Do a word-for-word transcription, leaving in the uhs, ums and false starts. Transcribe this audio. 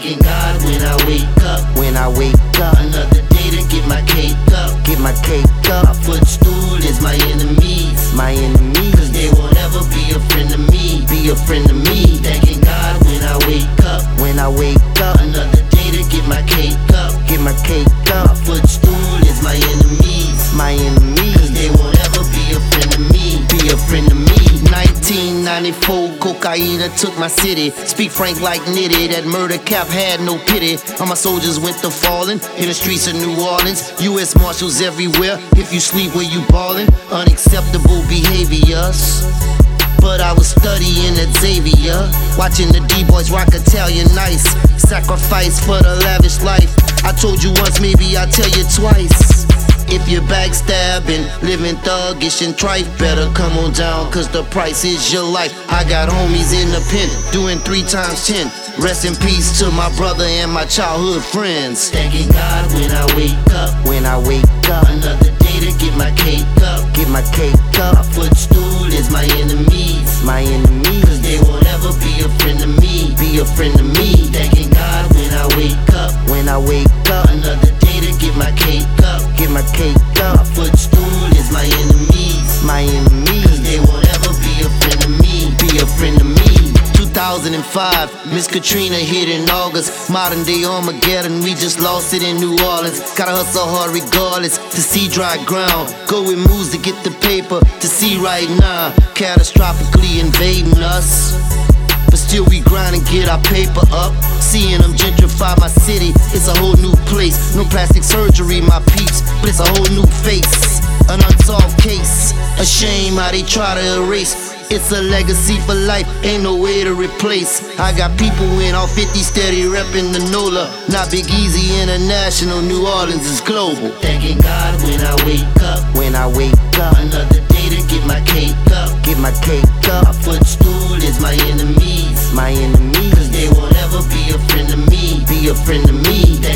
Thanking God when I wake up. When I wake up, Another day to get my cake up. get my cake My up. footstool is my enemies. My Cause enemies they won't ever be a friend to me. be a friend to me. Thanking God when I wake up. When I wake up, Another day to get my cake up. get my cake My up. footstool is my enemies. My Cause enemies they won't ever be a friend to me. be a friend to me. nineteen ninety-four, cocaine took my city. Speak frank like nitty, that murder cap had no pity. All my soldiers went to falling in the streets of New Orleans. U S Marshals everywhere, if you sleep where you ballin'. Unacceptable behaviors. But I was studying at Xavier, watching the D-boys rock Italian nice. Sacrifice for the lavish life. I told you once, maybe I'll tell you twice. If you're backstabbing, living thuggish and trife, better come on down, cause the price is your life. I got homies in the pen, doing three times ten. Rest in peace to my brother and my childhood friends. Thanking God when I wake up. When I wake up, Another day to get my cake up. get my cake My up. footstool is my enemies. My Cause enemies they won't ever be a friend to me. be a friend to me. Thanking God when I wake up. When I wake up, Another day to get my cake up. get my cake My up. footstool is my enemies. My Cause enemies they won't ever be a friend to me. be a friend to me. two thousand five, Miss Katrina hit in August. Modern day Armageddon, we just lost it in New Orleans. Gotta hustle hard regardless to see dry ground. Go with moves to get the paper to see right now. Catastrophically invading us. But still we grind and get our paper up. Seeing them gentrify my city, it's a whole new place. No plastic surgery, my peeps, but it's a whole new face. An unsolved case, a shame how they try to erase. It's a legacy for life, ain't no way to replace. I got people in all fifty steady reppin' the NOLA. Not Big Easy International, New Orleans is global. Thanking God when I wake up. When I wake up, Another day to get my cake up. get my cake My up. footstool is my enemies. My Cause enemies they won't ever be a friend to me. be a friend to me.